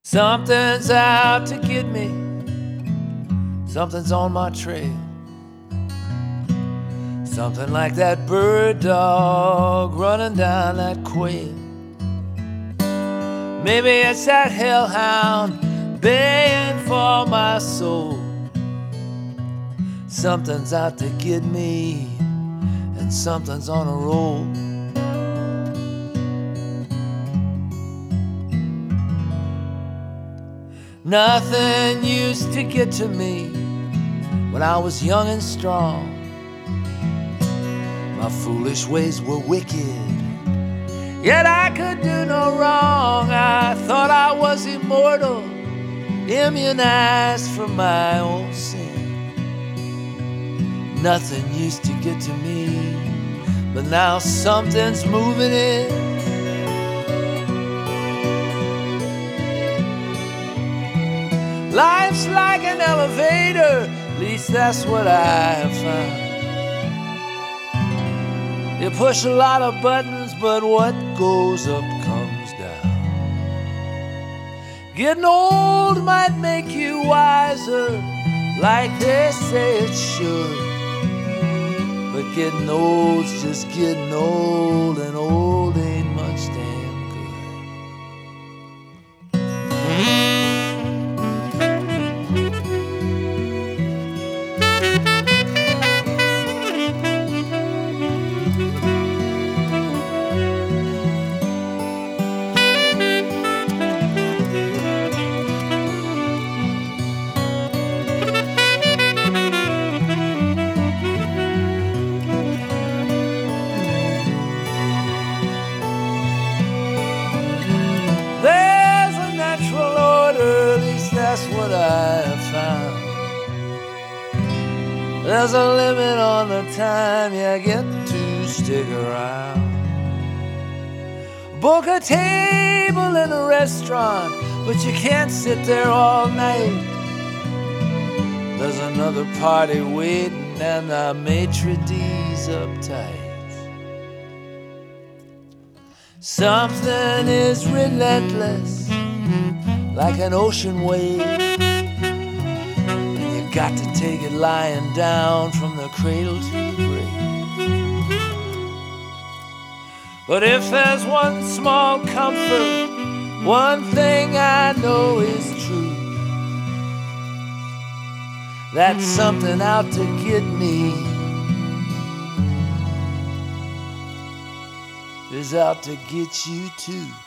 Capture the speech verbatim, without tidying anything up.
Something's out to get me. Something's on my trail. Something like that bird dog running down that quail. Maybe it's that hellhound baying for my soul. Something's out to get me, and something's on a roll. Nothing used to get to me when I was young and strong. My foolish ways were wicked, yet I could do no wrong. I thought I was immortal, immunized from my own sin. Nothing used to get to me, but now something's moving in. Life's like an elevator, at least that's what I have found. You push a lot of buttons, but what goes up comes down. Getting old might make you wiser, like they say it should. But getting old's just getting old, and old ain't much damn good. That's what I have found. There's a limit on the time you get to stick around. Book a table in a restaurant, but you can't sit there all night. There's another party waiting and the maitre d's uptight. Something is relentless, like an ocean wave, and you got to take it lying down from the cradle to the grave. But if there's one small comfort, one thing I know is true, that something out to get me is out to get you too.